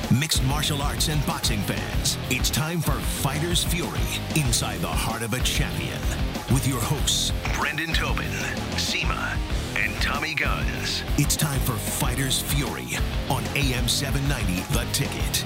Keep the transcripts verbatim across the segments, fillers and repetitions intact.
Mixed martial arts and boxing fans, it's time for Fighter's Fury, inside the heart of a champion. With your hosts, Brendan Tobin, Seema, and Tommy Guns. It's time for Fighter's Fury on A M seven ninety, The Ticket.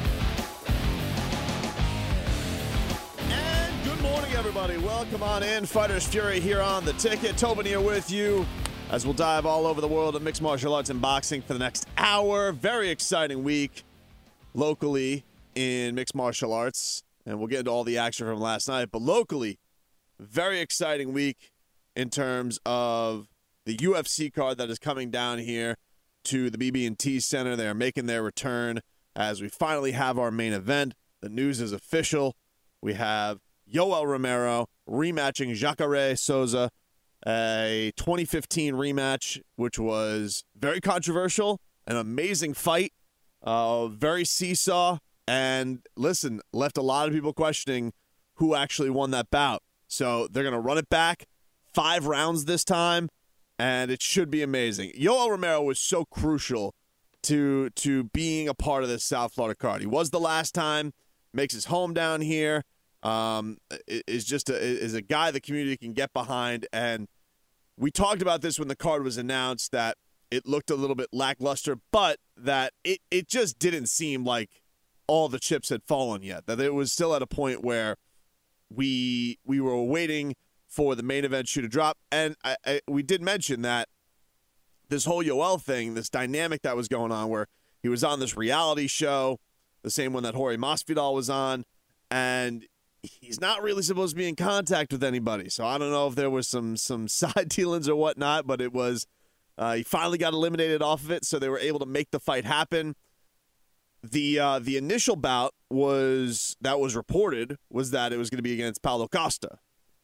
And good morning, everybody. Welcome on in. Fighter's Fury here on The Ticket. Tobin here with you as we'll dive all over the world of mixed martial arts and boxing for the next hour. Very exciting week locally in mixed martial arts, and we'll get into all the action from last night. But locally, very exciting week in terms of the U F C card that is coming down here to the B B and T Center. They are making their return as we finally have our main event. The news is official. We have Yoel Romero rematching Jacare Souza, a twenty fifteen rematch, which was very controversial, an amazing fight. Uh, very seesaw, and listen, left a lot of people questioning who actually won that bout. So they're going to run it back, five rounds this time, and it should be amazing. Yoel Romero was so crucial to to being a part of this South Florida card. He was the last time, makes his home down here, um, is just a, is a guy the community can get behind, and we talked about this when the card was announced, that it looked a little bit lackluster, but that it, it just didn't seem like all the chips had fallen yet. That it was still at a point where we we were waiting for the main event shoe to drop. And I, I, we did mention that this whole Yoel thing, this dynamic that was going on where he was on this reality show, the same one that Jorge Masvidal was on, and he's not really supposed to be in contact with anybody. So I don't know if there was some some side dealings or whatnot, but it was... Uh, he finally got eliminated off of it, so they were able to make the fight happen. The uh, the initial bout was that was reported was that it was going to be against Paulo Costa,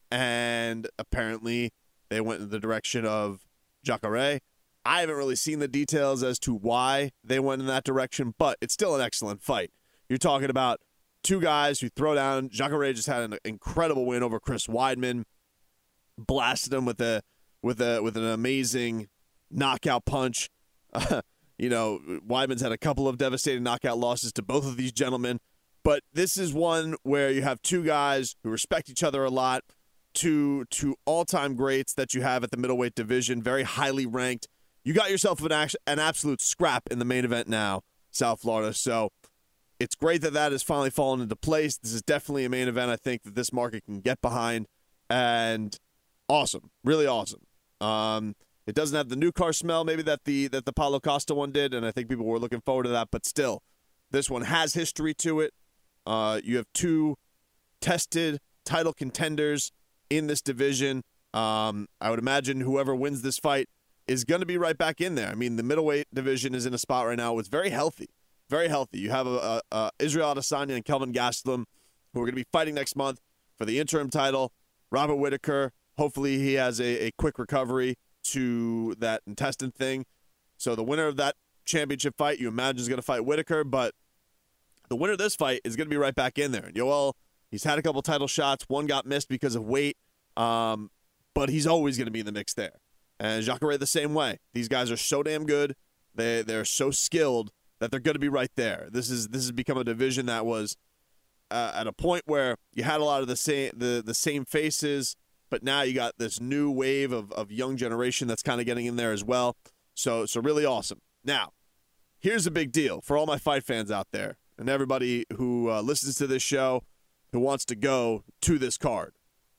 and apparently they went in the direction of Jacare. I haven't really seen the details as to why they went in that direction, but it's still an excellent fight. You're talking about two guys who throw down. Jacare just had an incredible win over Chris Weidman, blasted him with a with a with an amazing knockout punch. Uh, you know, Weidman's had a couple of devastating knockout losses to both of these gentlemen, but this is one where you have two guys who respect each other a lot, two two all-time greats that you have at the middleweight division, very highly ranked. You got yourself an, act- an absolute scrap in the main event now, South Florida, so it's great that that has finally fallen into place. This is definitely a main event I think that this market can get behind, and awesome, really awesome. Um... It doesn't have the new car smell maybe that the that the Paulo Costa one did, and I think people were looking forward to that. But still, this one has history to it. Uh, you have two tested title contenders in this division. Um, I would imagine whoever wins this fight is going to be right back in there. I mean, the middleweight division is in a spot right now. It's very healthy, very healthy. You have a, a, a Israel Adesanya and Kelvin Gastelum, who are going to be fighting next month for the interim title. Robert Whittaker, hopefully he has a, a quick recovery to that intestine thing. So the winner of that championship fight, you imagine, is going to fight Whittaker, but the winner of this fight is going to be right back in there. Yoel, he's had a couple title shots. One got missed because of weight, um, but he's always going to be in the mix there. And Jacare the same way. These guys are so damn good. They, they're so skilled that they're going to be right there. This is this has become a division that was uh, at a point where you had a lot of the same the, the same faces, but now you got this new wave of, of young generation that's kind of getting in there as well. So, so really awesome. Now, here's a big deal for all my fight fans out there and everybody who uh, listens to this show who wants to go to this card.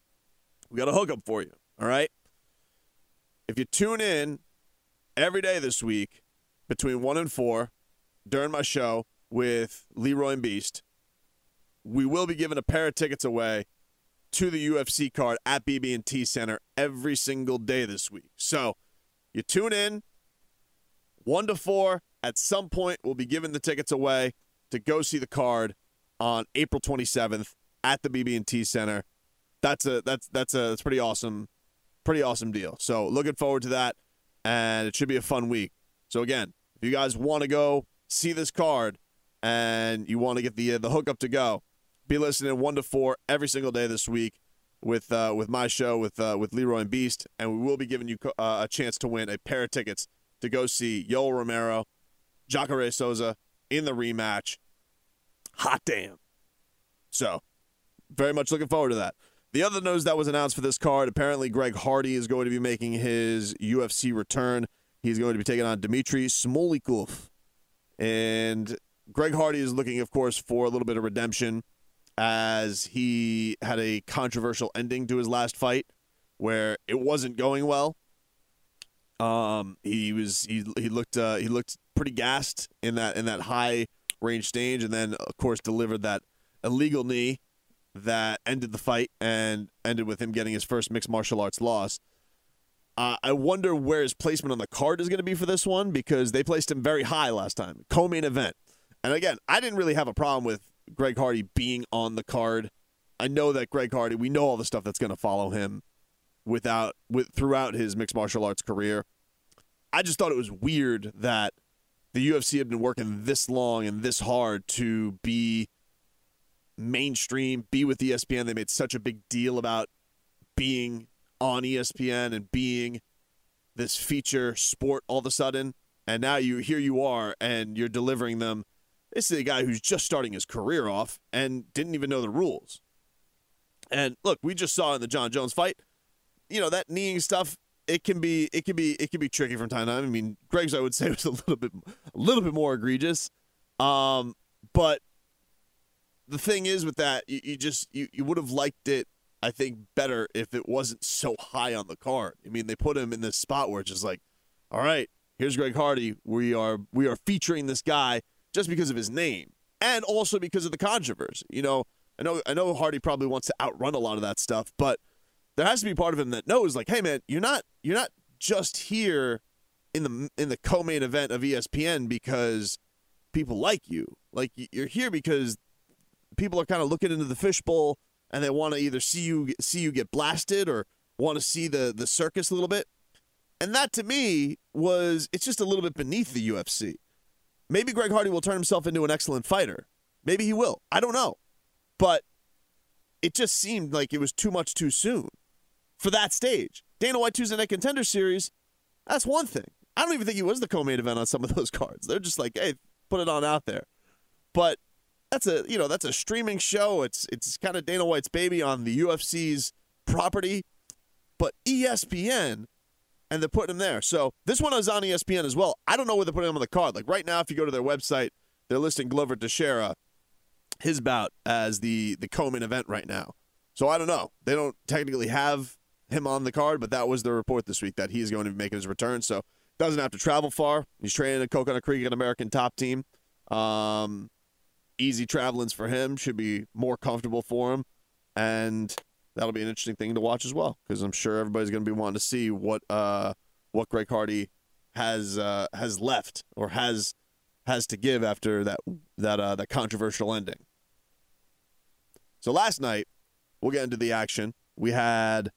We got a hookup for you, all right? If you tune in every day this week between one and four during my show with Leroy and Beast, we will be giving a pair of tickets away to the U F C card at B B and T Center every single day this week. So you tune in one to four. At some point, we'll be giving the tickets away to go see the card on April twenty-seventh at the B B and T Center. That's a that's that's a that's pretty awesome, pretty awesome deal. So looking forward to that, and it should be a fun week. So again, if you guys want to go see this card and you want to get the uh, the hookup to go, be listening one to four every single day this week with uh, with my show with uh, with Leroy and Beast, and we will be giving you uh, a chance to win a pair of tickets to go see Yoel Romero, Jacare Souza in the rematch. Hot damn. So, very much looking forward to that. The other news that was announced for this card, apparently Greg Hardy is going to be making his U F C return. He's going to be taking on Dmitry Smolikov. And Greg Hardy is looking, of course, for a little bit of redemption as he had a controversial ending to his last fight where it wasn't going well. Um, he was he he looked uh, he looked pretty gassed in that in that high range stage, and then of course delivered that illegal knee that ended the fight and ended with him getting his first mixed martial arts loss. Uh, I wonder where his placement on the card is going to be for this one, because they placed him very high last time, co-main event. And again, I didn't really have a problem with Greg Hardy being on the card. I know that Greg Hardy, we know all the stuff that's going to follow him without with throughout his mixed martial arts career. I just thought it was weird that the U F C had been working this long and this hard to be mainstream, be with E S P N. They made such a big deal about being on E S P N and being this feature sport all of a sudden. And now you here you are, and you're delivering them. This is a guy who's just starting his career off and didn't even know the rules. And look, we just saw in the John Jones fight, you know, that kneeing stuff, it can be it can be it can be tricky from time to time. I mean, Greg's, I would say, was a little bit a little bit more egregious. Um, but the thing is with that, you, you just you, you would have liked it, I think, better if it wasn't so high on the card. I mean, they put him in this spot where it's just like, all right, here's Greg Hardy. We are we are featuring this guy just because of his name and also because of the controversy. You know, I know I know Hardy probably wants to outrun a lot of that stuff, but there has to be part of him that knows, like, hey man, you're not you're not just here in the in the co-main event of E S P N because people like you. Like, you're here because people are kind of looking into the fishbowl and they want to either see you see you get blasted or want to see the the circus a little bit. And that, to me, was it's just a little bit beneath the U F C. Maybe Greg Hardy will turn himself into an excellent fighter. Maybe he will. I don't know. But it just seemed like it was too much too soon for that stage. Dana White Tuesday Night Contender Series, that's one thing. I don't even think he was the co-main event on some of those cards. They're just like, hey, put it on out there. But that's a, you know, that's a streaming show. It's it's kind of Dana White's baby on the U F C's property. But E S P N, and they're putting him there. So this one is on E S P N as well. I don't know where they're putting him on the card. Like right now, if you go to their website, they're listing Glover Teixeira, his bout, as the, the co-main event right now. So I don't know. They don't technically have him on the card, but that was the report this week that he's going to be making his return. So doesn't have to travel far. He's training at Coconut Creek, an American Top Team. Um, easy travelings for him. Should be more comfortable for him. And that'll be an interesting thing to watch as well, because I'm sure everybody's going to be wanting to see what uh, what Greg Hardy has uh, has left or has has to give after that that uh, that controversial ending. So last night, we'll get into the action. We had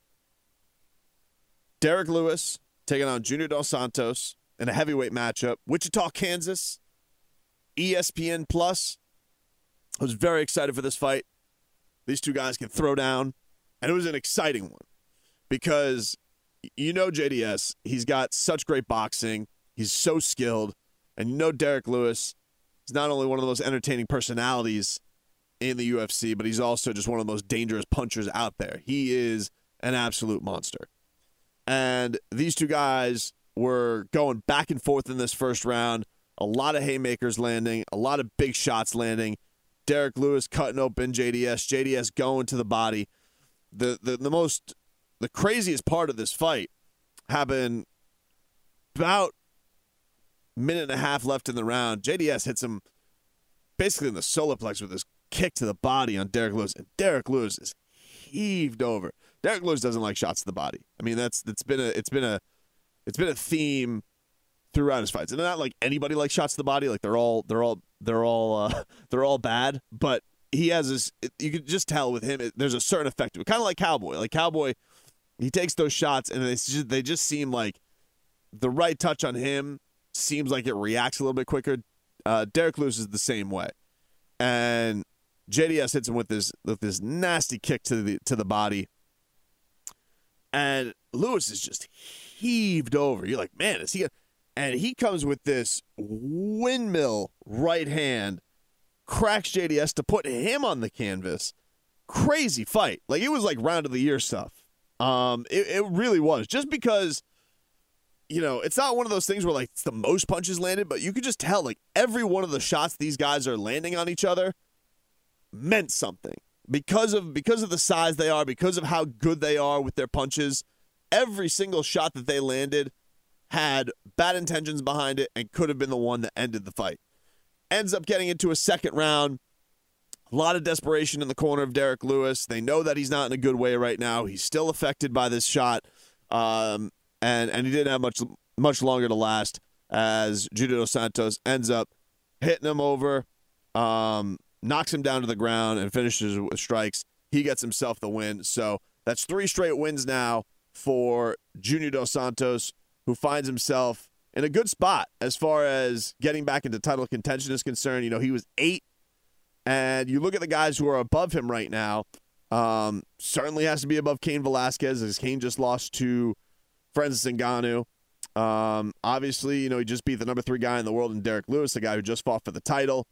Derek Lewis taking on Junior Dos Santos in a heavyweight matchup. Wichita, Kansas, E S P N Plus. I was very excited for this fight. These two guys can throw down, and it was an exciting one because you know J D S, he's got such great boxing. He's so skilled, and you know Derek Lewis is not only one of the most entertaining personalities in the U F C, but he's also just one of the most dangerous punchers out there. He is an absolute monster. And these two guys were going back and forth in this first round. A lot of haymakers landing, a lot of big shots landing. Derek Lewis cutting open J D S, J D S going to the body. The the the most the craziest part of this fight happened about a minute and a half left in the round. J D S hits him basically in the solar plex with his kick to the body on Derek Lewis, and Derek Lewis is heaved over. Derek Lewis doesn't like shots to the body. I mean, that's that's been a it's been a it's been a theme throughout his fights. And not like anybody likes shots to the body. Like they're all they're all they're all uh, they're all bad. But he has this. You can just tell with him. It, there's a certain effect to it. Kind of like Cowboy. Like Cowboy, he takes those shots and they just, they just seem like the right touch on him seems like it reacts a little bit quicker. Uh, Derek Lewis is the same way, and J D S hits him with this with this nasty kick to the to the body. And Lewis is just heaved over. You're like, man, is he? Gonna... And he comes with this windmill right hand cracks J D S to put him on the canvas. Crazy fight. Like, it was like round of the year stuff. Um, it, it really was. Just because, you know, it's not one of those things where, like, it's the most punches landed, but you could just tell, like, every one of the shots these guys are landing on each other meant something. Because of because of the size they are, because of how good they are with their punches, every single shot that they landed had bad intentions behind it and could have been the one that ended the fight. Ends up getting into a second round. A lot of desperation in the corner of Derek Lewis. They know that he's not in a good way right now. He's still affected by this shot, um, and, and he didn't have much, much longer to last as Junior Dos Santos ends up hitting him over, um, knocks him down to the ground, and finishes with strikes. He gets himself the win. So that's three straight wins now for Junior Dos Santos, who finds himself in a good spot as far as getting back into title contention is concerned. You know, he was eight, and you look at the guys who are above him right now, um, certainly has to be above Cain Velasquez, as Cain just lost to Francis Ngannou. Um, obviously, you know, he just beat the number three guy in the world in Derek Lewis, the guy who just fought for the title.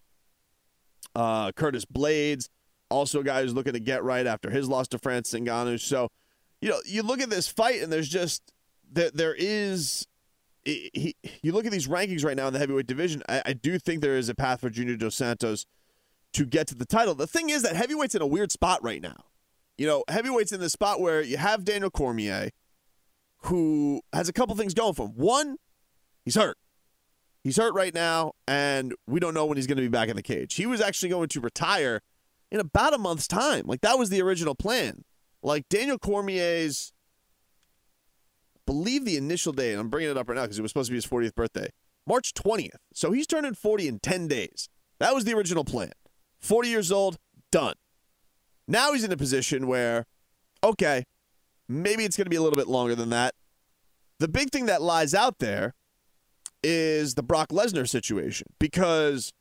Uh, Curtis Blades, also a guy who's looking to get right after his loss to Francis Ngannou. So, you know, you look at this fight, and there's just, there, there is, he, he, you look at these rankings right now in the heavyweight division, I, I do think there is a path for Junior Dos Santos to get to the title. The thing is that heavyweight's in a weird spot right now. You know, heavyweight's in this spot where you have Daniel Cormier, who has a couple things going for him. One, he's hurt. He's hurt right now, and we don't know when he's going to be back in the cage. He was actually going to retire in about a month's time. Like, that was the original plan. Like, Daniel Cormier's, I believe the initial date, and I'm bringing it up right now because it was supposed to be his fortieth birthday, March twentieth. So he's turning forty in ten days. That was the original plan. forty years old, done. Now he's in a position where, okay, maybe it's going to be a little bit longer than that. The big thing that lies out there is the Brock Lesnar situation, because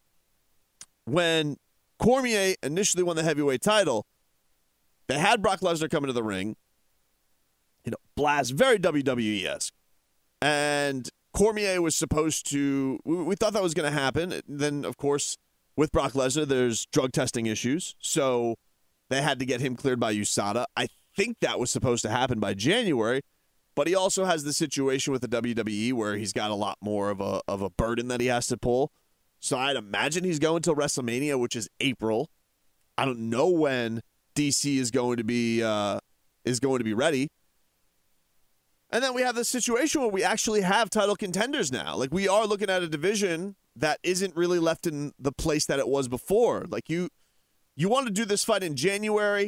when Cormier initially won the heavyweight title, they had Brock Lesnar come into the ring, you know, blast, very W W E-esque, and Cormier was supposed to, we, we thought that was going to happen. Then, of course, with Brock Lesnar, there's drug testing issues, so they had to get him cleared by U S A D A. I think that was supposed to happen by January, but he also has the situation with the W W E where he's got a lot more of a of a burden that he has to pull. So I'd imagine he's going till WrestleMania, which is April. I don't know when D C is going to be uh, is going to be ready. And then we have this situation where we actually have title contenders now. Like, we are looking at a division that isn't really left in the place that it was before. Like, you you want to do this fight in January,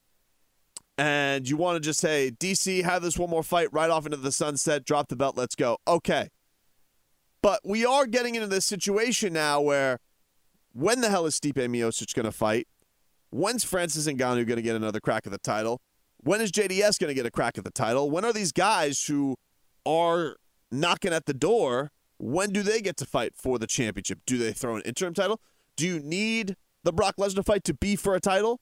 and you want to just say, D C, have this one more fight right off into the sunset, drop the belt, let's go. Okay. But we are getting into this situation now where, when the hell is Stipe Miocic going to fight? When's Francis Ngannou going to get another crack at the title? When is J D S going to get a crack at the title? When are these guys who are knocking at the door, when do they get to fight for the championship? Do they throw an interim title? Do you need the Brock Lesnar fight to be for a title?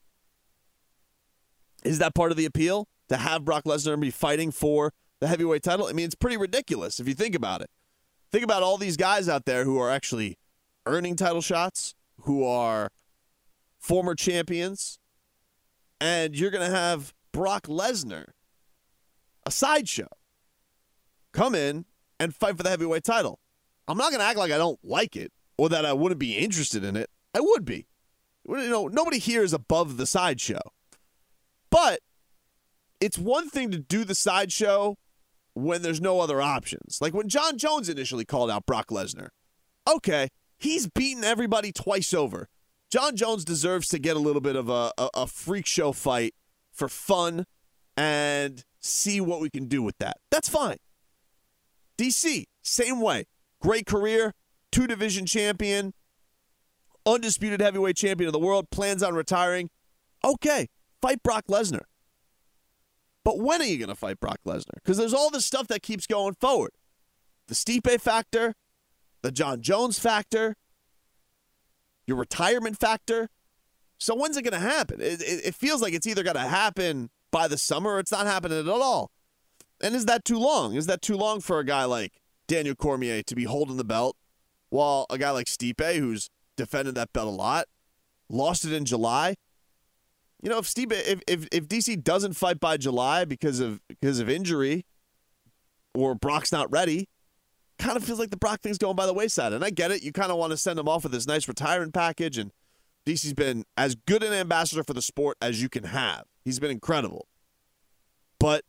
Is that part of the appeal, to have Brock Lesnar be fighting for the heavyweight title? I mean, it's pretty ridiculous if you think about it. Think about all these guys out there who are actually earning title shots, who are former champions, and you're going to have Brock Lesnar, a sideshow, come in and fight for the heavyweight title. I'm not going to act like I don't like it or that I wouldn't be interested in it. I would be. You know, nobody here is above the sideshow. But it's one thing to do the sideshow when there's no other options. Like when John Jones initially called out Brock Lesnar. Okay, he's beaten everybody twice over. John Jones deserves to get a little bit of a, a, a freak show fight for fun and see what we can do with that. That's fine. D C, same way. Great career, two-division champion, undisputed heavyweight champion of the world, plans on retiring. Okay, fight Brock Lesnar. But when are you going to fight Brock Lesnar? Because there's all this stuff that keeps going forward. The Stipe factor, the John Jones factor, your retirement factor. So when's it going to happen? It, it, it feels like it's either going to happen by the summer or it's not happening at all. And is that too long? Is that too long for a guy like Daniel Cormier to be holding the belt while a guy like Stipe, who's defended that belt a lot, lost it in July. You know, if Steve, if if, if D C doesn't fight by July because of because of injury, or Brock's not ready, kind of feels like the Brock thing's going by the wayside. And I get it. You kind of want to send him off with this nice retirement package, and D C's been as good an ambassador for the sport as you can have. He's been incredible. But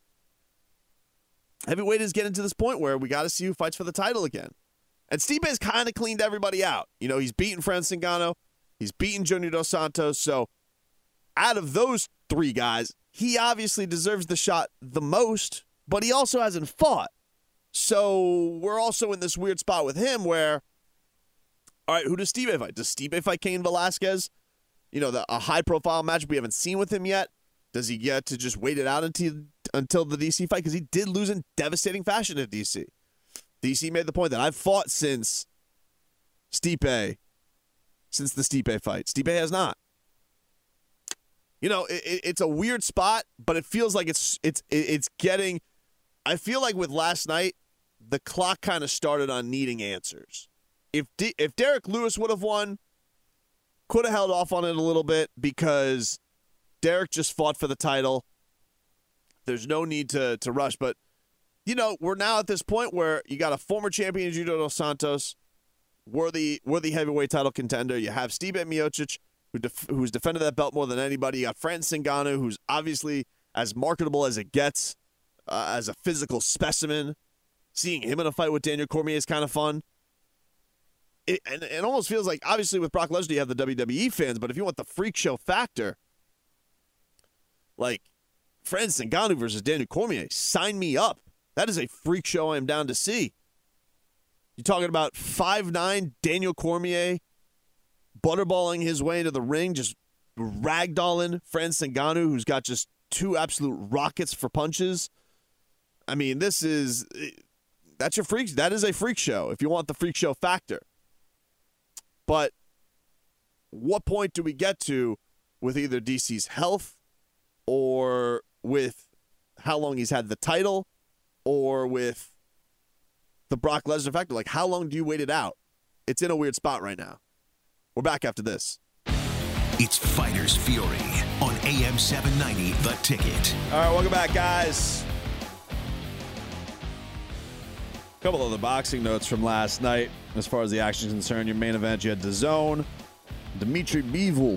heavyweight is getting to this point where we got to see who fights for the title again. And Stipe's kind of cleaned everybody out. You know, he's beaten Francis Ngannou. He's beaten Junior Dos Santos. So out of those three guys, he obviously deserves the shot the most, but he also hasn't fought. So we're also in this weird spot with him where, all right, who does Stipe fight? Does Stipe fight Cain Velasquez? You know, the, a high-profile match we haven't seen with him yet. Does he get to just wait it out until, until the D C fight? Because he did lose in devastating fashion at D C. D C made the point that I've fought since Stipe, since the Stipe fight. Stipe has not. You know, it, it's a weird spot, but it feels like it's it's it's getting. I feel like with last night, the clock kind of started on needing answers. If D, if Derek Lewis would have won, could have held off on it a little bit because Derek just fought for the title. There's no need to to rush, but you know we're now at this point where you got a former champion Junior Dos Santos, worthy worthy heavyweight title contender. You have Stipe Miocic, who def- who's defended that belt more than anybody. You got Francis Ngannou, who's obviously as marketable as it gets, uh, as a physical specimen. Seeing him in a fight with Daniel Cormier is kind of fun. It, and it almost feels like, obviously with Brock Lesnar, you have the W W E fans, but if you want the freak show factor, like Francis Ngannou versus Daniel Cormier, sign me up. That is a freak show I'm down to see. You're talking about five nine Daniel Cormier butterballing his way into the ring, just ragdolling Francis Ngannou, who's got just two absolute rockets for punches. I mean, this is, that's your freak, that is a freak show if you want the freak show factor. But what point do we get to with either D C's health or with how long he's had the title or with the Brock Lesnar factor? Like, how long do you wait it out? It's in a weird spot right now. We're back after this. It's Fighters Fury on A M seven ninety, The Ticket. All right, welcome back, guys. A couple of the boxing notes from last night. As far as the action is concerned, your main event, you had DAZN, Dimitri Bivol.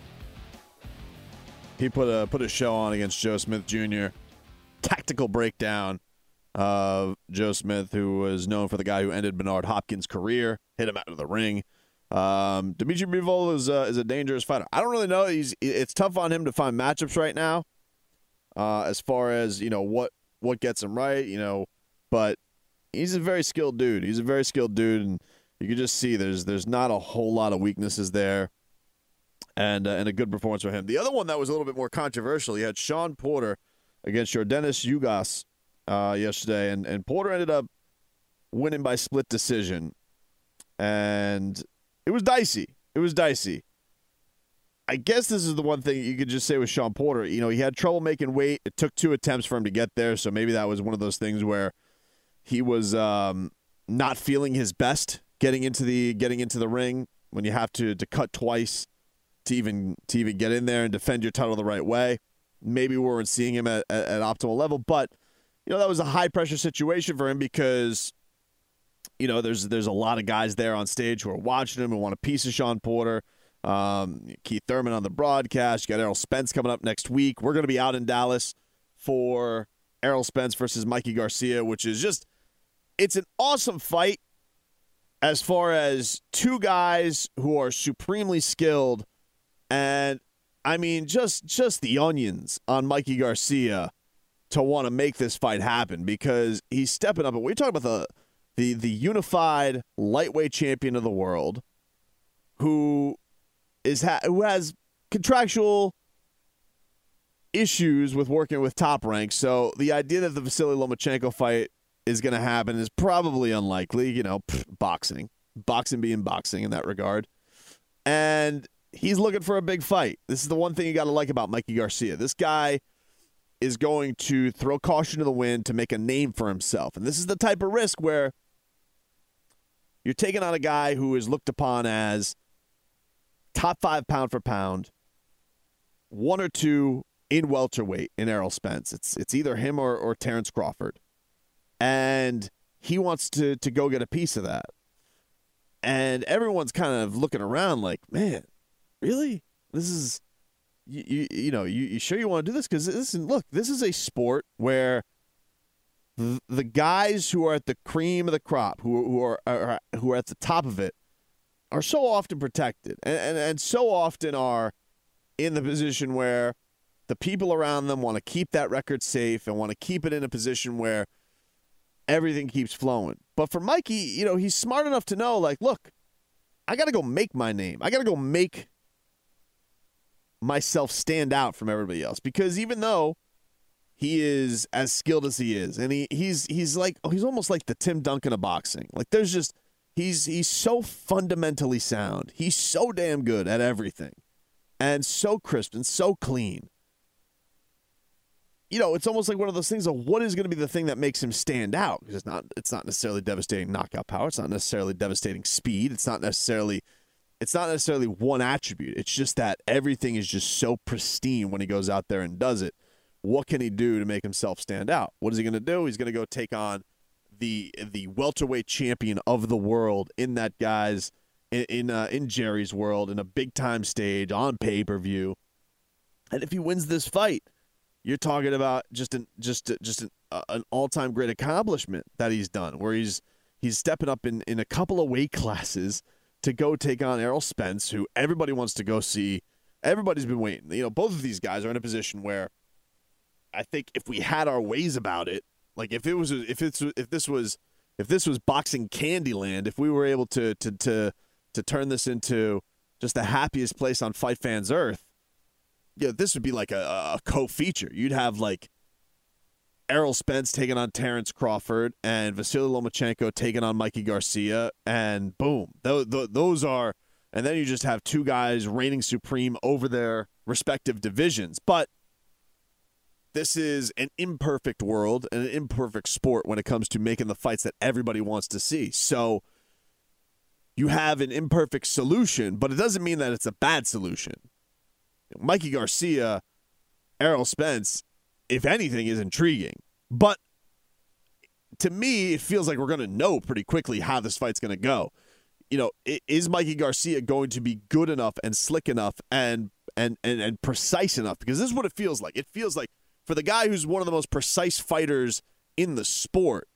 He put a put a show on against Joe Smith Junior Tactical breakdown of Joe Smith, who was known for the guy who ended Bernard Hopkins' career, hit him out of the ring. Um, Dimitri Bivol is uh, is a dangerous fighter. I don't really know. He's it's tough on him to find matchups right now. Uh, as far as you know, what what gets him right, you know, but he's a very skilled dude. He's a very skilled dude, and you can just see there's there's not a whole lot of weaknesses there, and uh, and a good performance for him. The other one that was a little bit more controversial, you had Sean Porter against Yordenis Ugas uh, yesterday, and and Porter ended up winning by split decision, and it was dicey. It was dicey. I guess this is the one thing you could just say with Sean Porter. You know, he had trouble making weight. It took two attempts for him to get there, so maybe that was one of those things where he was um, not feeling his best getting into the getting into the ring when you have to to cut twice to even to even get in there and defend your title the right way. Maybe we weren't seeing him at, at, at optimal level, but you know that was a high pressure situation for him because you know there's there's a lot of guys there on stage who are watching him and want a piece of Sean Porter. Um, Keith Thurman on the broadcast. You got Errol Spence coming up next week. We're going to be out in Dallas for Errol Spence versus Mikey Garcia, which is just, it's an awesome fight as far as two guys who are supremely skilled. And I mean, just, just the onions on Mikey Garcia to want to make this fight happen because he's stepping up. And we're talking about the, the, the unified lightweight champion of the world who is ha- who has contractual issues with working with Top Rank. So the idea that the Vasily Lomachenko fight is going to happen is probably unlikely. You know, pff, boxing. Boxing being boxing in that regard. And he's looking for a big fight. This is the one thing you got to like about Mikey Garcia. This guy is going to throw caution to the wind to make a name for himself. And this is the type of risk where You're taking on a guy who is looked upon as top five pound for pound, one or two in welterweight in Errol Spence. It's it's either him or, or Terrence Crawford. And he wants to, to go get a piece of that. And everyone's kind of looking around like, man, really? This is, you you, you know, you, you sure you want to do this? Because listen, look, this is a sport where the, the guys who are at the cream of the crop, who, who are, are who are at the top of it, are so often protected and, and, and so often are in the position where the people around them want to keep that record safe and want to keep it in a position where everything keeps flowing. But for Mikey, you know, he's smart enough to know, like, look, I got to go make my name. I got to go make myself stand out from everybody else. Because even though he is as skilled as he is, and he he's he's like, oh, he's almost like the Tim Duncan of boxing. Like, there's just, he's he's so fundamentally sound. He's so damn good at everything. And so crisp and so clean. You know, it's almost like one of those things of what is going to be the thing that makes him stand out? Because it's not, it's not necessarily devastating knockout power. It's not necessarily devastating speed. It's not necessarily, it's not necessarily one attribute. It's just that everything is just so pristine when he goes out there and does it. What can he do to make himself stand out? What is he going to do? He's going to go take on the the welterweight champion of the world in that guy's in in, uh, in Jerry's world in a big time stage on pay per view. And if he wins this fight, you're talking about just an just just an, uh, an all-time great accomplishment that he's done, where he's he's stepping up in, in a couple of weight classes to go take on Errol Spence, who everybody wants to go see. Everybody's been waiting. You know, both of these guys are in a position where I think if we had our ways about it, like if it was if it's if this was if this was boxing Candyland, if we were able to to to to turn this into just the happiest place on Fight Fans Earth. Yeah, this would be like a, a co-feature. You'd have like Errol Spence taking on Terrence Crawford and Vasily Lomachenko taking on Mikey Garcia, and boom, those, those are, and then you just have two guys reigning supreme over their respective divisions. But this is an imperfect world and an imperfect sport when it comes to making the fights that everybody wants to see. So you have an imperfect solution, but it doesn't mean that it's a bad solution. Mikey Garcia, Errol Spence, if anything, is intriguing. But to me, it feels like we're going to know pretty quickly how this fight's going to go. You know, is Mikey Garcia going to be good enough and slick enough and, and, and, and precise enough? Because this is what it feels like. It feels like for the guy who's one of the most precise fighters in the sport,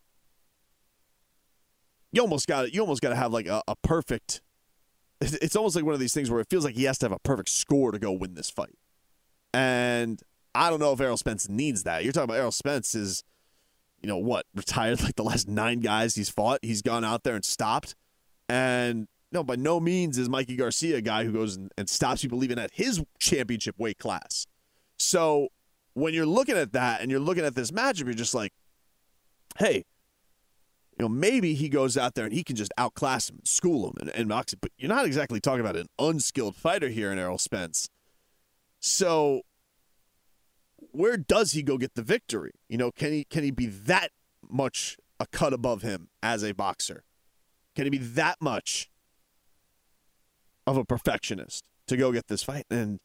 you almost got you almost got to have like a, a perfect. It's almost like one of these things where it feels like he has to have a perfect score to go win this fight. And I don't know if Errol Spence needs that. You're talking about Errol Spence is, you know, what, retired like the last nine guys he's fought. He's gone out there and stopped. And no, by no means is Mikey Garcia a guy who goes and, and stops people even at his championship weight class. So when you're looking at that and you're looking at this matchup, you're just like, hey, you know, maybe he goes out there and he can just outclass him, school him, and, and box it. But you're not exactly talking about an unskilled fighter here in Errol Spence. So where does he go get the victory? You know, can he can he be that much a cut above him as a boxer? Can he be that much of a perfectionist to go get this fight? And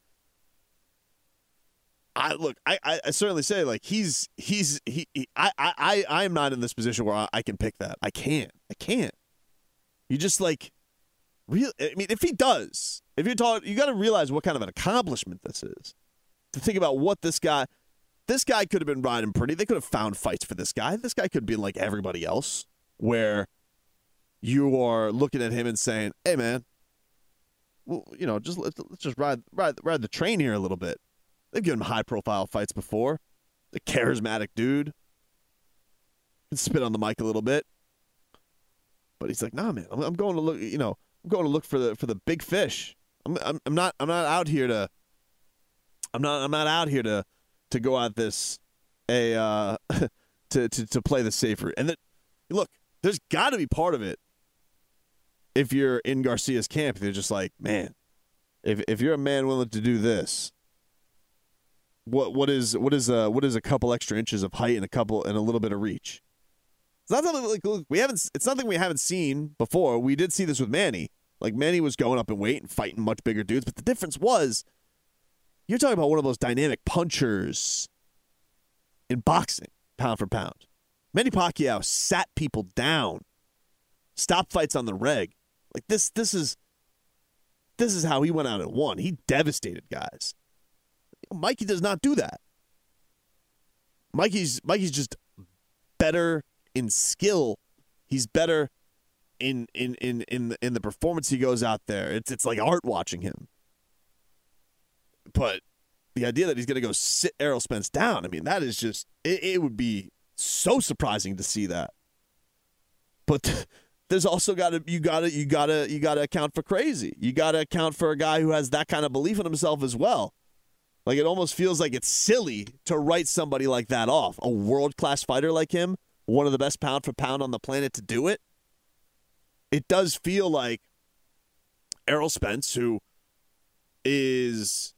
I look, I, I certainly say like he's he's he, he I I I am not in this position where I, I can pick that. I can't. I can't. You just like real. I mean, if he does, if you're talking, you got to realize what kind of an accomplishment this is. To think about what this guy, this guy could have been riding pretty. They could have found fights for this guy. This guy could be like everybody else, where you are looking at him and saying, "Hey, man, well, you know, just let's, let's just ride ride ride the train here a little bit." They've given him high-profile fights before. The charismatic dude. Can spit on the mic a little bit. But he's like, nah, man, I'm, I'm going to look, you know, I'm going to look for the for the big fish. I'm I'm, I'm not I'm not out here to I'm not I'm not out here to to go at this a uh to, to to play the safe route. And then look, there's got to be part of it if you're in Garcia's camp, they're just like, man, if if you're a man willing to do this, What what is what is a what is a couple extra inches of height and a couple and a little bit of reach? It's not something like look, we haven't. It's nothing we haven't seen before. We did see this with Manny. Like Manny was going up in weight and fighting much bigger dudes, but the difference was you're talking about one of those dynamic punchers in boxing, pound for pound. Manny Pacquiao sat people down, stopped fights on the reg. Like this, this is this is how he went out and won. He devastated guys. Mikey does not do that. Mikey's Mikey's just better in skill. He's better in in in in the, in the performance he goes out there. It's it's like art watching him. But the idea that he's going to go sit Errol Spence down, I mean, that is just it, it would be so surprising to see that. But there's also got to you got to you got to you got to account for crazy. You got to account for a guy who has that kind of belief in himself as well. Like it almost feels like it's silly to write somebody like that off. A world-class fighter like him, one of the best pound for pound on the planet to do it. It does feel like Errol Spence, who is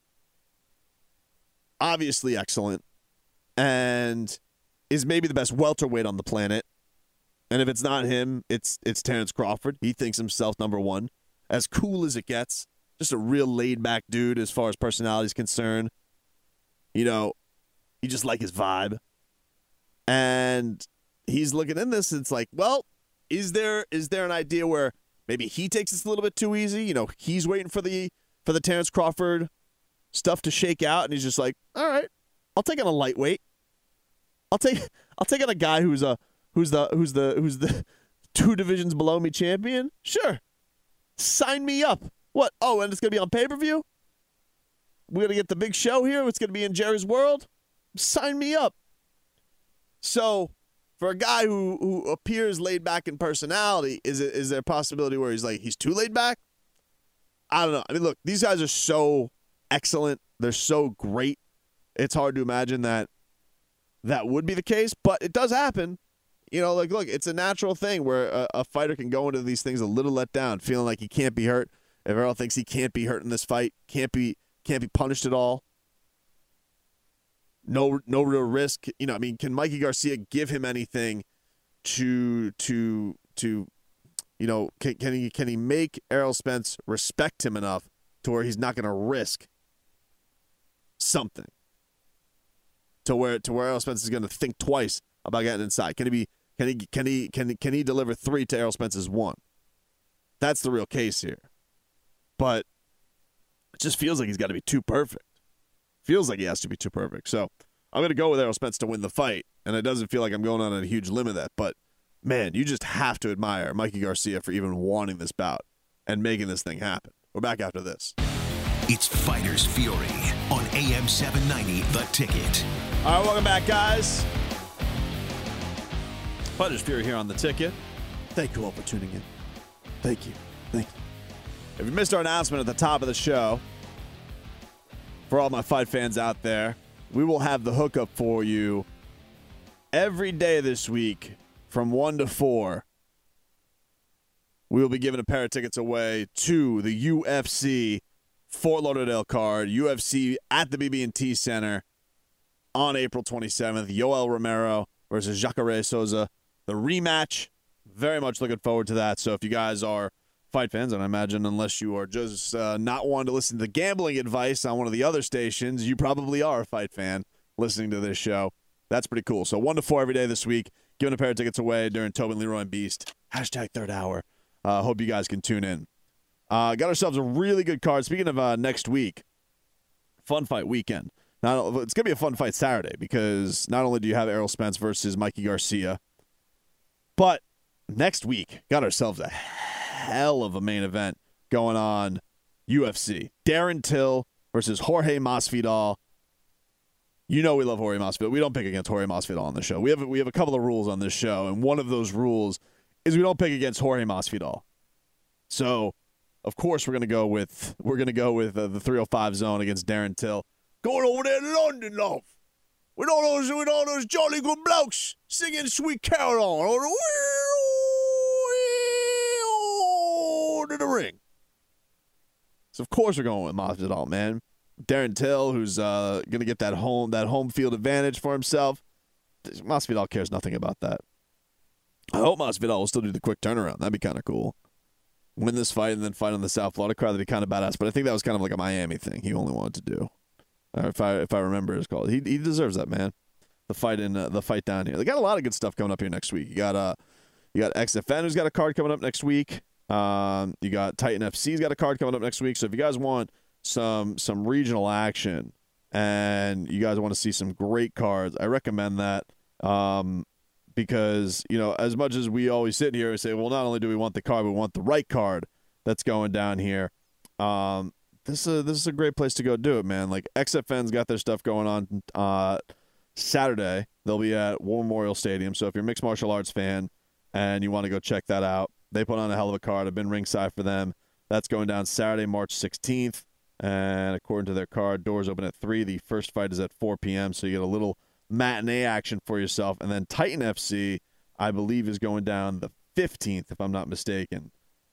obviously excellent and is maybe the best welterweight on the planet. And if it's not him, it's it's Terrence Crawford. He thinks himself number one. As cool as it gets. Just a real laid-back dude as far as personality is concerned. You know, you just like his vibe. And he's looking in this, and it's like, well, is there is there an idea where maybe he takes this a little bit too easy? You know, he's waiting for the for the Terrence Crawford stuff to shake out, and he's just like, all right, I'll take on a lightweight. I'll take I'll take on a guy who's a who's the who's the who's the two divisions below me champion. Sure, sign me up. What? Oh, and it's gonna be on pay-per-view. We're gonna get the big show here. It's gonna be in Jerry's World. Sign me up. So, for a guy who who appears laid back in personality, is it is there a possibility where he's like he's too laid back? I don't know. I mean, look, these guys are so excellent. They're so great. It's hard to imagine that that would be the case, but it does happen. You know, like, look, it's a natural thing where a, a fighter can go into these things a little let down, feeling like he can't be hurt. If Errol thinks he can't be hurt in this fight, can't be can't be punished at all. No no real risk. You know, I mean, can Mikey Garcia give him anything to to to you know, can, can he can he make Errol Spence respect him enough to where he's not going to risk something? To where to where Errol Spence is going to think twice about getting inside. Can he be can he can he can he, can he deliver three to Errol Spence's one? That's the real case here. But it just feels like he's got to be too perfect. Feels like he has to be too perfect. So I'm going to go with Errol Spence to win the fight, and it doesn't feel like I'm going on a huge limb of that. But, man, you just have to admire Mikey Garcia for even wanting this bout and making this thing happen. We're back after this. It's Fighters Fury on A M seven ninety, The Ticket. All right, welcome back, guys. Fighters Fury here on The Ticket. Thank you all for tuning in. Thank you. Thank you. If you missed our announcement at the top of the show, for all my fight fans out there, we will have the hookup for you every day this week from one to four. We will be giving a pair of tickets away to the U F C Fort Lauderdale card, U F C at the B B and T Center on April twenty-seventh. Yoel Romero versus Jacare Souza. The rematch. Very much looking forward to that. So if you guys are fight fans, and I imagine unless you are just uh, not wanting to listen to the gambling advice on one of the other stations, you probably are a fight fan listening to this show. That's pretty cool. So one to four every day this week, giving a pair of tickets away during Tobin, Leroy, and Beast. Hashtag third hour. Uh, hope you guys can tune in. Uh, got ourselves a really good card. Speaking of uh, next week, fun fight weekend. Now, it's going to be a fun fight Saturday because not only do you have Errol Spence versus Mikey Garcia, but next week, got ourselves a hell of a main event going on U F C. Darren Till versus Jorge Masvidal. You know we love Jorge Masvidal. We don't pick against Jorge Masvidal on the show. We have we have a couple of rules on this show, and one of those rules is we don't pick against Jorge Masvidal. So, of course, we're gonna go with we're gonna go with uh, the three oh five zone against Darren Till. Going over there in London, love, with all those with all those jolly good blokes singing Sweet Caroline to the ring. So of course we're going with Masvidal, man. Darren Till, who's uh, gonna get that home that home field advantage for himself. Masvidal cares nothing about that. I hope Masvidal will still do the quick turnaround. That'd be kind of cool. Win this fight and then fight on the South Florida card. That'd be kind of badass. But I think that was kind of like a Miami thing he only wanted to do. Or if I if I remember his call, he he deserves that, man. The fight in uh, the fight down here. They got a lot of good stuff coming up here next week. You got uh you got X F N who's got a card coming up next week. Um, you got Titan F C's got a card coming up next week. So if you guys want some some regional action and you guys want to see some great cards, I recommend that. Um, because you know, as much as we always sit here and say, well, not only do we want the card, we want the right card that's going down here. Um, this is a, this is a great place to go do it, man. Like X F N's got their stuff going on. Uh, Saturday they'll be at War Memorial Stadium. So if you're a mixed martial arts fan and you want to go check that out, they put on a hell of a card. I've been ringside for them. That's going down Saturday, March sixteenth. And according to their card, doors open at three. The first fight is at four p.m. So you get a little matinee action for yourself. And then Titan F C, I believe, is going down the fifteenth, if I'm not mistaken.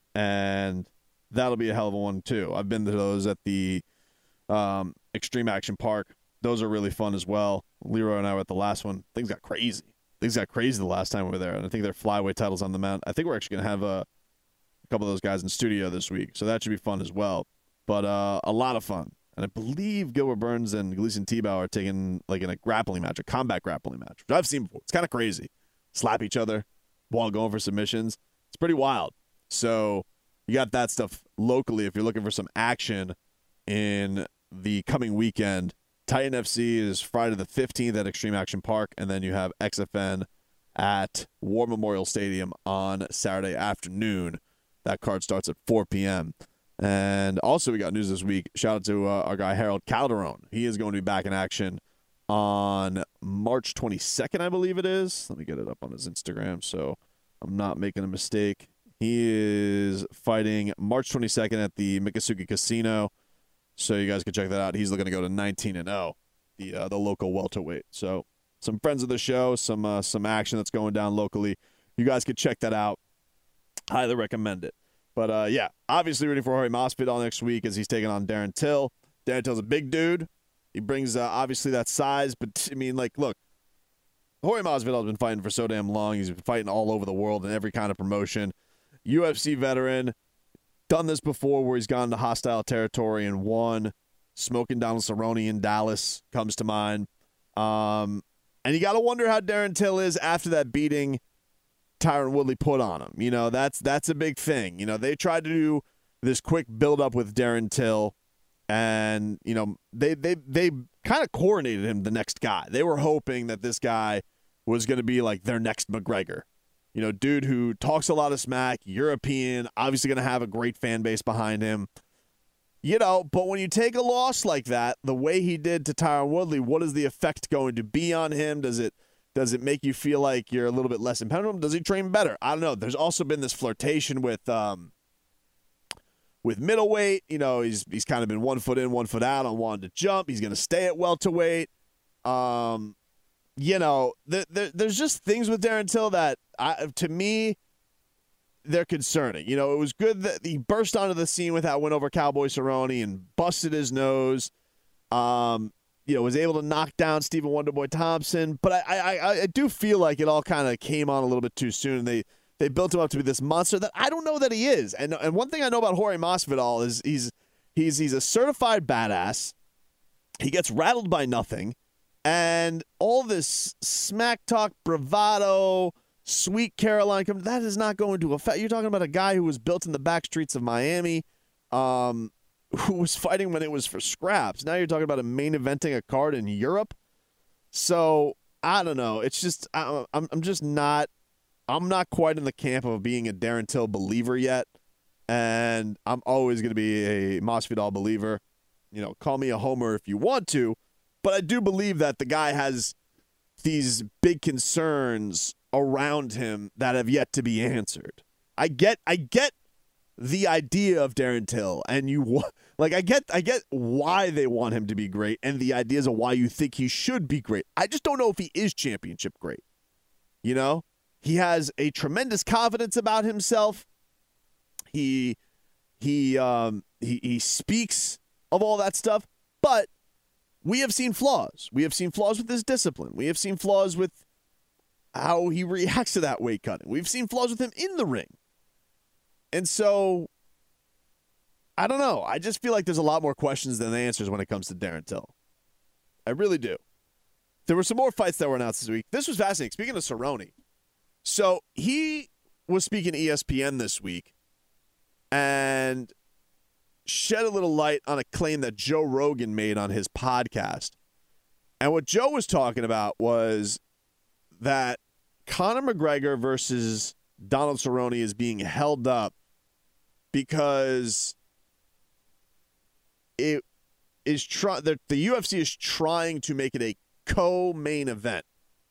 And that'll be a hell of a one, too. I've been to those at the um, Extreme Action Park. Those are really fun as well. Leroy and I were at the last one. Things got crazy. Things got crazy the last time we were there. And I think their flyweight titles on the mount. I think we're actually going to have a, a couple of those guys in studio this week. So that should be fun as well. But uh, a lot of fun. And I believe Gilbert Burns and Gleason Tebow are taking like in a grappling match, a combat grappling match, which I've seen before. It's kind of crazy. Slap each other while going for submissions. It's pretty wild. So you got that stuff locally if you're looking for some action in the coming weekend. Titan F C is Friday the fifteenth at Extreme Action Park, and then you have X F N at War Memorial Stadium on Saturday afternoon. That card starts at four p.m. And also we got news this week. Shout out to uh, our guy Harold Calderon. He is going to be back in action on March twenty-second, I believe it is. Let me get it up on his Instagram so I'm not making a mistake. He is fighting March twenty-second at the Miccosukee Casino. So you guys can check that out. He's looking to go to nineteen and oh, the uh, the local welterweight. So some friends of the show, some uh, some action that's going down locally. You guys can check that out. Highly recommend it. But, uh, yeah, obviously rooting for Jorge Masvidal next week as he's taking on Darren Till. Darren Till's a big dude. He brings, uh, obviously, that size. But, I mean, like, look, Jorge Masvidal has been fighting for so damn long. He's been fighting all over the world in every kind of promotion. U F C veteran. Done this before where he's gone to hostile territory and won. Smoking Donald Cerrone in Dallas comes to mind. Um, and you got to wonder how Darren Till is after that beating Tyron Woodley put on him. You know, that's that's a big thing. You know, they tried to do this quick build-up with Darren Till, and, you know, they they they kind of coronated him the next guy. They were hoping that this guy was going to be like their next McGregor. You know, dude who talks a lot of smack, European, obviously going to have a great fan base behind him. You know, but when you take a loss like that, the way he did to Tyron Woodley, what is the effect going to be on him? Does it Does it make you feel like you're a little bit less impenetrable? Does he train better? I don't know. There's also been this flirtation with um, with middleweight. You know, he's he's kind of been one foot in, one foot out on wanting to jump. He's going to stay at welterweight. Um, you know, th- th- there's just things with Darren Till that, I, to me, they're concerning. You know, it was good that he burst onto the scene with that win over Cowboy Cerrone and busted his nose. Um You know, was able to knock down Stephen Wonderboy Thompson, but I, I, I do feel like it all kind of came on a little bit too soon. They, they built him up to be this monster that I don't know that he is. And and one thing I know about Jorge Masvidal is he's he's he's a certified badass. He gets rattled by nothing, and all this smack talk, bravado, sweet Caroline, that is not going to affect. You're talking about a guy who was built in the back streets of Miami. Um. Who was fighting when it was for scraps. Now you're talking about a main eventing a card in Europe. So I don't know. It's just I, I'm I'm just not I'm not quite in the camp of being a Darren Till believer yet, and I'm always going to be a Masvidal believer. You know, call me a homer if you want to, but I do believe that the guy has these big concerns around him that have yet to be answered. I get I get. the idea of Darren Till, and you like I get I get why they want him to be great and the ideas of why you think he should be great. I just don't know if he is championship great. You know? He has a tremendous confidence about himself. He he um he he speaks of all that stuff, but we have seen flaws. We have seen flaws with his discipline. We have seen flaws with how he reacts to that weight cutting. We've seen flaws with him in the ring. And so, I don't know. I just feel like there's a lot more questions than answers when it comes to Darren Till. I really do. There were some more fights that were announced this week. This was fascinating. Speaking of Cerrone, so he was speaking to E S P N this week and shed a little light on a claim that Joe Rogan made on his podcast. And what Joe was talking about was that Conor McGregor versus Donald Cerrone is being held up because it is try- the, the U F C is trying to make it a co-main event.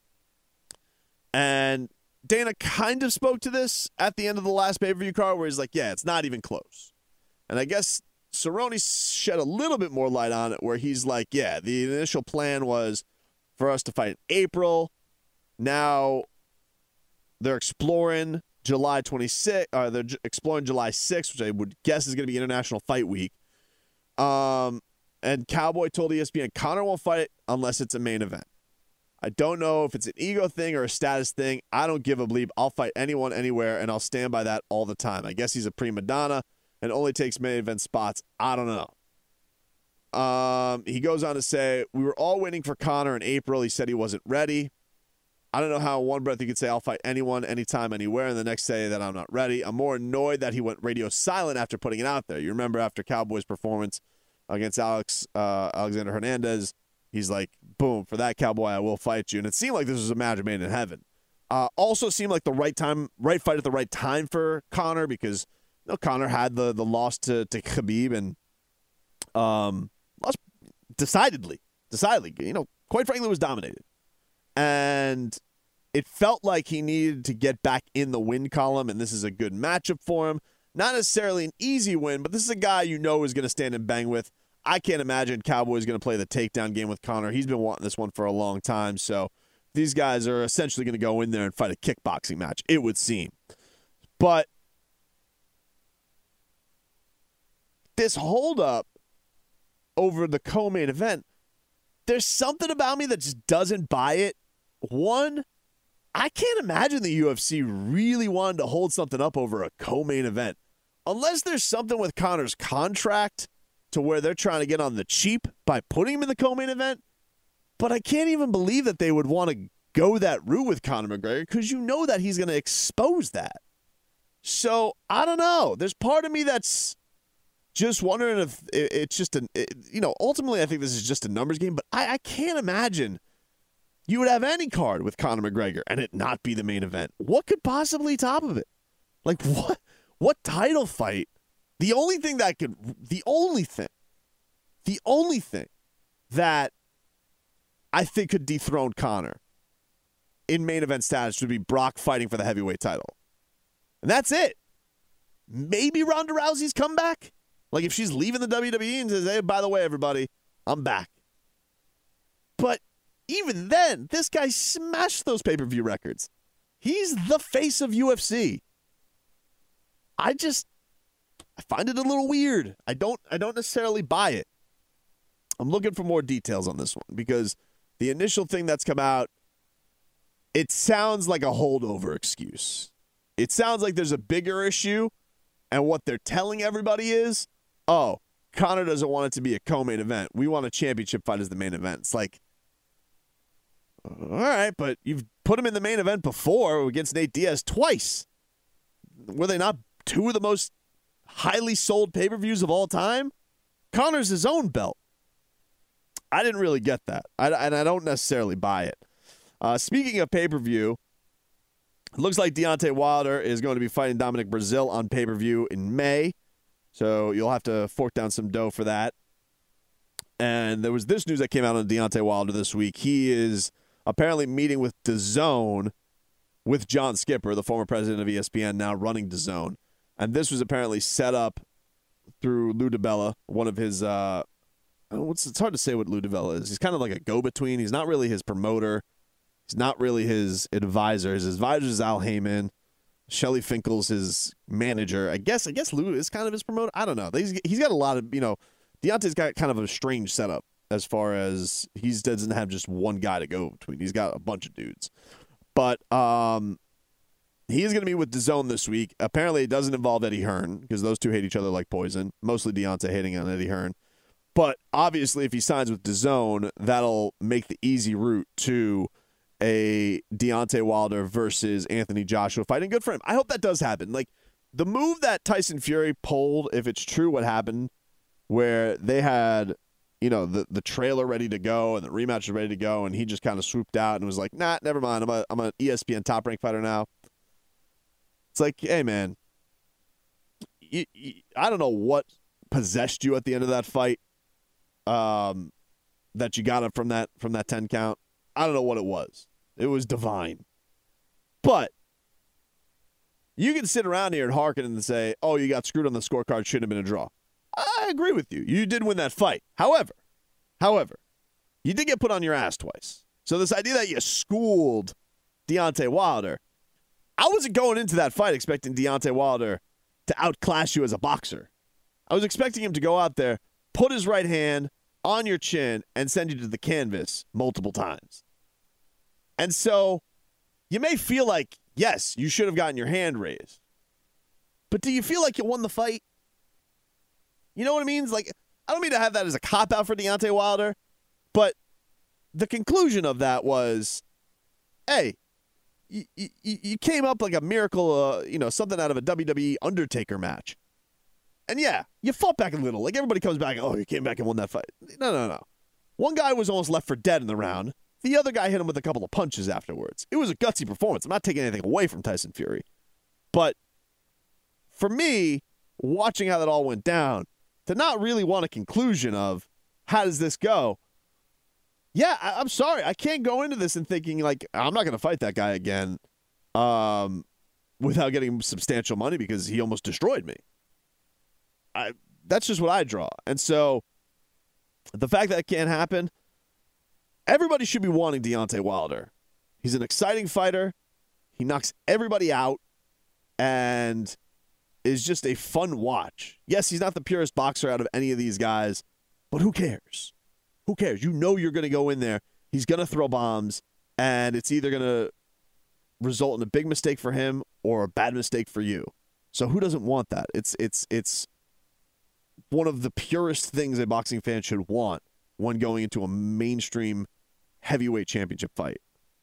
And Dana kind of spoke to this at the end of the last pay-per-view card where he's like, yeah, it's not even close. And I guess Cerrone shed a little bit more light on it where he's like, yeah, the initial plan was for us to fight in April. Now they're exploring July twenty-sixth. Uh, they're j- exploring July sixth, which I would guess is going to be International Fight Week. Um, and Cowboy told E S P N, Conor won't fight unless it's a main event. I don't know if it's an ego thing or a status thing. I don't give a bleep. I'll fight anyone, anywhere, and I'll stand by that all the time. I guess he's a prima donna and only takes main event spots. I don't know. Um, he goes on to say, we were all waiting for Conor in April. He said he wasn't ready. I don't know how in one breath he could say, I'll fight anyone, anytime, anywhere, and the next say that I'm not ready. I'm more annoyed that he went radio silent after putting it out there. You remember after Cowboy's performance against Alex uh, Alexander Hernandez, he's like, boom, for that Cowboy, I will fight you. And it seemed like this was a match made in heaven. Uh, also seemed like the right time, right fight at the right time for Conor because you know, Conor had the the loss to, to Khabib and um, lost decidedly, decidedly, you know, quite frankly, was dominated. And it felt like he needed to get back in the win column, and this is a good matchup for him. Not necessarily an easy win, but this is a guy you know is going to stand and bang with. I can't imagine Cowboy's going to play the takedown game with Conor. He's been wanting this one for a long time, so these guys are essentially going to go in there and fight a kickboxing match, it would seem. But this holdup over the co-main event, there's something about me that just doesn't buy it. One, I can't imagine the U F C really wanted to hold something up over a co-main event. Unless there's something with Conor's contract to where they're trying to get on the cheap by putting him in the co-main event. But I can't even believe that they would want to go that route with Conor McGregor because you know that he's going to expose that. So, I don't know. There's part of me that's just wondering if it's just an, you know, ultimately I think this is just a numbers game, but I, I can't imagine you would have any card with Conor McGregor and it not be the main event. What could possibly top of it? Like, what, what title fight? The only thing that could, the only thing, the only thing that I think could dethrone Conor in main event status would be Brock fighting for the heavyweight title. And that's it. Maybe Ronda Rousey's comeback. Like if she's leaving the W W E and says, hey, by the way, everybody, I'm back. But even then, this guy smashed those pay-per-view records. He's the face of U F C. I just, I find it a little weird. I don't, I don't necessarily buy it. I'm looking for more details on this one because the initial thing that's come out, it sounds like a holdover excuse. It sounds like there's a bigger issue, and what they're telling everybody is, oh, Conor doesn't want it to be a co-main event. We want a championship fight as the main event. It's like, all right, but you've put him in the main event before against Nate Diaz twice. Were they not two of the most highly sold pay-per-views of all time? Conor's his own belt. I didn't really get that, I, and I don't necessarily buy it. Uh, speaking of pay-per-view, it looks like Deontay Wilder is going to be fighting Dominic Breazeale on pay-per-view in May, so you'll have to fork down some dough for that. And there was this news that came out on Deontay Wilder this week. He is apparently meeting with DAZN with John Skipper, the former president of E S P N, now running DAZN. And this was apparently set up through Lou DiBella, one of his uh, – What's, it's hard to say what Lou DiBella is. He's kind of like a go-between. He's not really his promoter. He's not really his advisor. His advisor is Al Heyman. Shelly Finkel's his manager. I guess I guess Lou is kind of his promoter. I don't know. He's, he's got a lot of, you know, Deontay's got kind of a strange setup as far as he doesn't have just one guy to go between. He's got a bunch of dudes. But um, he is going to be with DAZN this week. Apparently, it doesn't involve Eddie Hearn because those two hate each other like poison. Mostly Deontay hating on Eddie Hearn. But obviously, if he signs with DAZN, that'll make the easy route to a Deontay Wilder versus Anthony Joshua fight. And good for him. I hope that does happen. Like, the move that Tyson Fury pulled, if it's true what happened, where they had, you know, the, the trailer ready to go and the rematch was ready to go, and he just kind of swooped out and was like, nah, never mind. I'm a, I'm an E S P N top-ranked fighter now. It's like, hey, man, you, you, I don't know what possessed you at the end of that fight, um, that you got it from that from that ten count. I don't know what it was. It was divine. But you can sit around here and hearken and say, oh, you got screwed on the scorecard, shouldn't have been a draw. I agree with you. You did win that fight. However, however, you did get put on your ass twice. So this idea that you schooled Deontay Wilder, I wasn't going into that fight expecting Deontay Wilder to outclass you as a boxer. I was expecting him to go out there, put his right hand on your chin, and send you to the canvas multiple times. And so you may feel like, yes, you should have gotten your hand raised. But do you feel like you won the fight? You know what it means? Like, I don't mean to have that as a cop-out for Deontay Wilder, but the conclusion of that was, hey, you, you, you came up like a miracle, uh, you know, something out of a W W E Undertaker match. And yeah, you fought back a little. Like, everybody comes back, oh, you came back and won that fight. No, no, no. One guy was almost left for dead in the round. The other guy hit him with a couple of punches afterwards. It was a gutsy performance. I'm not taking anything away from Tyson Fury. But for me, watching how that all went down, to not really want a conclusion of how does this go, yeah, I, I'm sorry. I can't go into this and thinking, like, I'm not going to fight that guy again um, without getting substantial money because he almost destroyed me. I, that's just what I draw. And so the fact that it can't happen, everybody should be wanting Deontay Wilder. He's an exciting fighter. He knocks everybody out and is just a fun watch. Yes, he's not the purest boxer out of any of these guys, but who cares? Who cares? You know you're going to go in there. He's going to throw bombs, and it's either going to result in a big mistake for him or a bad mistake for you. So who doesn't want that? It's it's it's one of the purest things a boxing fan should want when going into a mainstream heavyweight championship fight.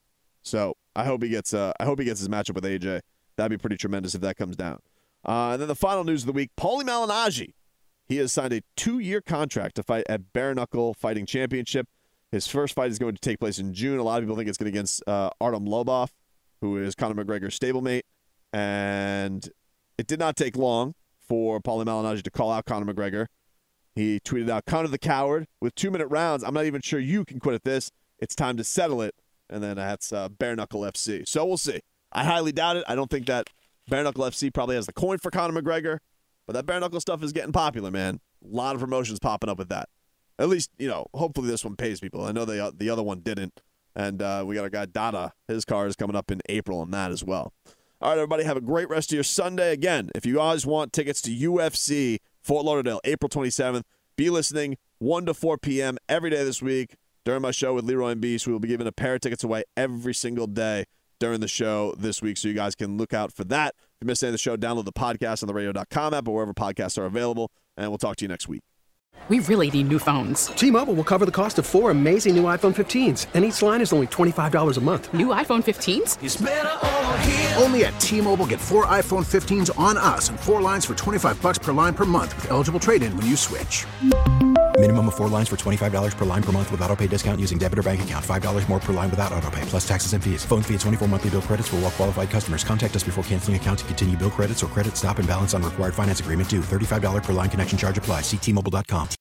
So I hope he gets uh, I hope he gets his matchup with A J. That'd be pretty tremendous if that comes down. Uh, and then the final news of the week, Paulie Malignaggi. He has signed a two-year contract to fight at Bare Knuckle Fighting Championship. His first fight is going to take place in June. A lot of people think it's going to be against uh, Artem Lobov, who is Conor McGregor's stablemate. And it did not take long for Paulie Malignaggi to call out Conor McGregor. He tweeted out, Conor the Coward, with two-minute rounds, I'm not even sure you can quit at this. It's time to settle it. And then that's uh, Bare Knuckle F C. So we'll see. I highly doubt it. I don't think that Bare Knuckle F C probably has the coin for Conor McGregor. But that Bare Knuckle stuff is getting popular, man. A lot of promotions popping up with that. At least, you know, hopefully this one pays people. I know they, uh, the other one didn't. And uh, we got our guy Dada. His card is coming up in April on that as well. All right, everybody, have a great rest of your Sunday. Again, if you guys want tickets to U F C Fort Lauderdale, April twenty-seventh, be listening one to four p.m. every day this week during my show with Leroy and Beast. We will be giving a pair of tickets away every single day during the show this week, so you guys can look out for that. If you missed any of the show, download the podcast on the radio dot com app or wherever podcasts are available, and we'll talk to you next week. We really need new phones. T-Mobile will cover the cost of four amazing new iPhone fifteens, and each line is only twenty-five dollars a month. New iPhone fifteens? It's better over here. Only at T-Mobile, get four iPhone fifteens on us and four lines for twenty-five bucks per line per month with eligible trade-in when you switch. Minimum of four lines for twenty-five dollars per line per month with autopay discount using debit or bank account. five dollars more per line without autopay, plus taxes and fees. Phone fee at twenty-four monthly bill credits for well-qualified customers. Contact us before canceling account to continue bill credits or credit stop and balance on required finance agreement due. thirty-five dollars per line connection charge applies. See T Mobile dot com.